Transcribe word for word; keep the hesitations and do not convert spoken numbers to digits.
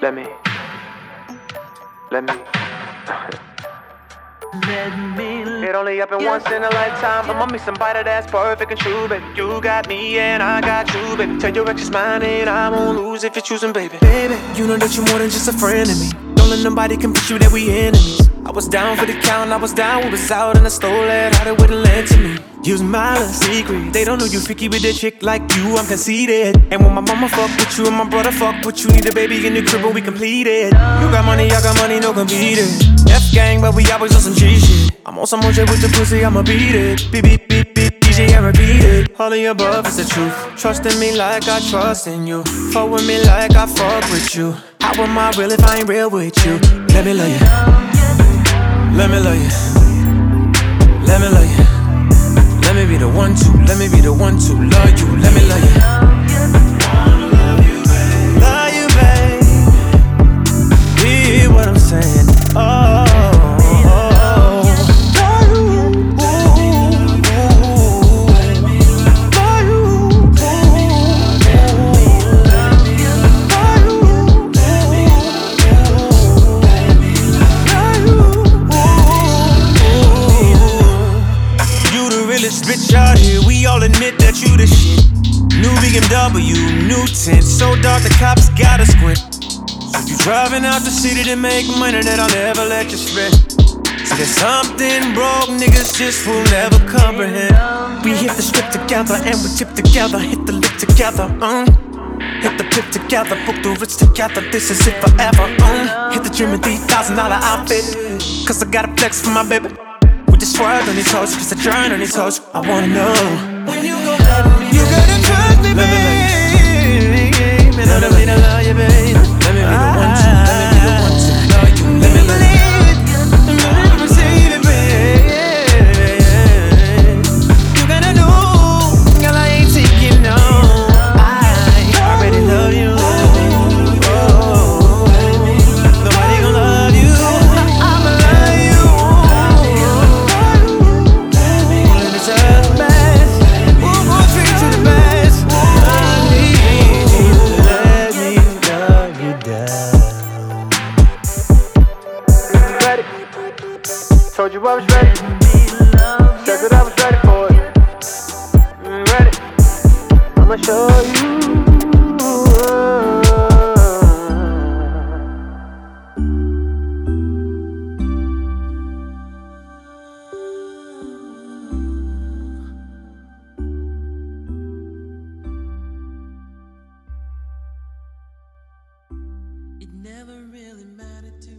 Let me, let me. It only happen once in a lifetime. I'ma meet somebody that's perfect and true, baby. You got me and I got you, baby. Tell your ex it's mine and I won't lose if you're choosing, baby. Baby, you know that you're more than just a friend to me. Don't let nobody convince you that we enemies. I was down for the count, I was down, we was out and I stole it, how they wouldn't lend to me. Use my little secret. They don't know you freaky with a chick like you, I'm conceited. And when my mama fuck with you and my brother fuck with you, need a baby in the crib when we complete it. You got money, I got money, no competing. F-gang, but we always on some G shit. I'm on some more shit with the pussy, I'ma beat it. Beep, beep, beep, beep, D J, I repeat it. All of the above is the truth. Trust in me like I trust in you. Fuck with me like I fuck with you. How am I real if I ain't real with you? Let me love you. Let me love you. Let me love you. Let me be the one to, let me be the one to love you. Let me love you. Love you, babe. Love you, babe. Hear what I'm saying. Oh. Bitch out here, we all admit that you the shit. New B M W, new tint, so dark the cops gotta squint. So you driving out the city to make money that I'll never let you spend. See there's something broke, niggas just will never comprehend. We hit the strip together and we tip together, hit the lip together, um. Hit the pip together, book the rich together, this is it forever, um. Hit the gym in three thousand dollar outfit, cause I gotta flex for my baby. Just swerve on these hoes, just a drown on these hoes. I wanna know when you gon' let me. You gotta trust me, babe. And I don't mean to love you, babe. Let me be the one to, let me be the one to love you. Let me love you. Let me receive it, babe. You gotta know, girl, I ain't taking no. I already love you. Oh, nobody gon' love you. I'ma love you. Told you I was ready. Said that I was ready for it. Mm, ready. I'ma show you. It never really mattered to